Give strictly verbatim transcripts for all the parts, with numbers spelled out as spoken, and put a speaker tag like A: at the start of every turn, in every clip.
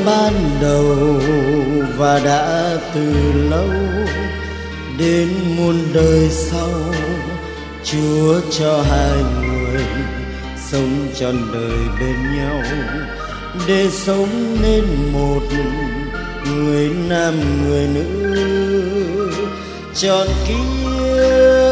A: ban đầu và đã từ lâu đến muôn đời sau, Chúa cho hai người sống trọn đời bên nhau, để sống nên một người nam người nữ trọn kiếp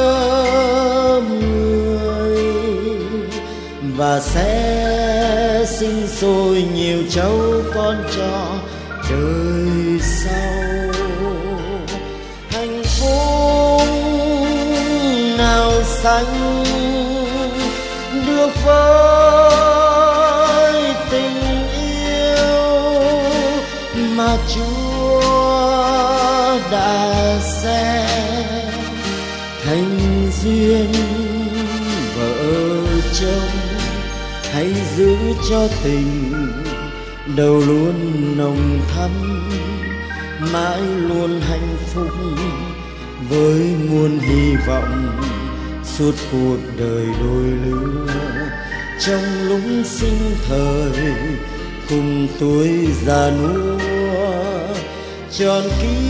A: người, và sẽ sinh sôi nhiều cháu con cho đời sau. Hạnh phúc nào sánh được với tình yêu mà Chúa đã sẽ thành duyên vợ chồng. Hãy giữ cho tình đầu luôn nồng thắm, mãi luôn hạnh phúc với muôn hy vọng suốt cuộc đời đôi lứa. Trong lúc sinh thời cùng tuổi già nua, trọn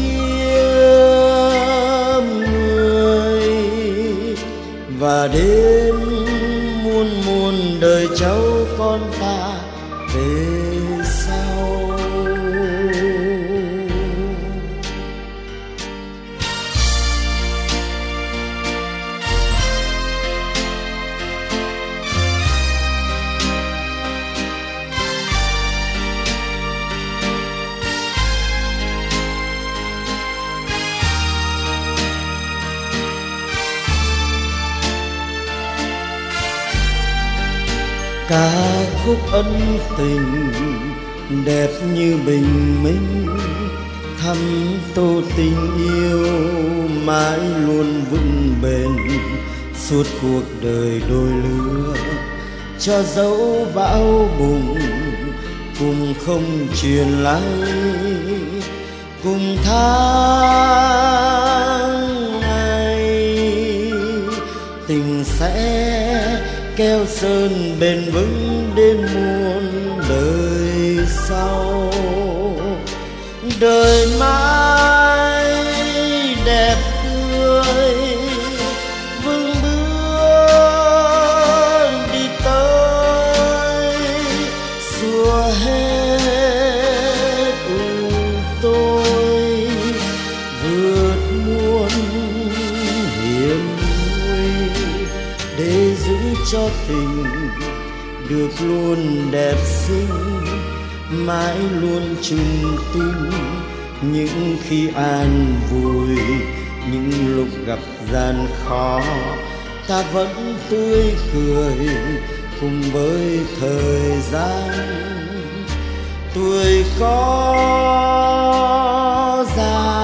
A: kiếp người, và đến muôn muôn đời cháu con ta về sau. Ca khúc ân tình đẹp như bình minh, thắm tô tình yêu mãi luôn vững bền suốt cuộc đời đôi lứa. Cho dẫu bão bùng cùng không truyền lay, cùng tháng ngày tình sẽ keo sơn bền vững đến muôn đời sau. Đời mãi đẹp tươi vững bước đi tới, xua hết ưu tôi, vượt muôn hiểm nguy, để giữ cho tình được luôn đẹp xinh, mãi luôn chung tin. Những khi an vui, những lúc gặp gian khó, ta vẫn tươi cười cùng với thời gian. Tuổi có già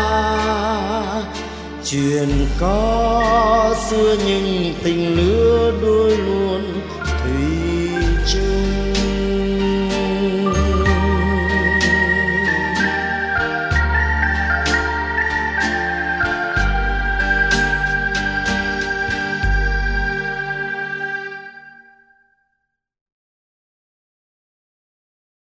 A: chuyện có xưa, nhưng tình lứa đôi luôn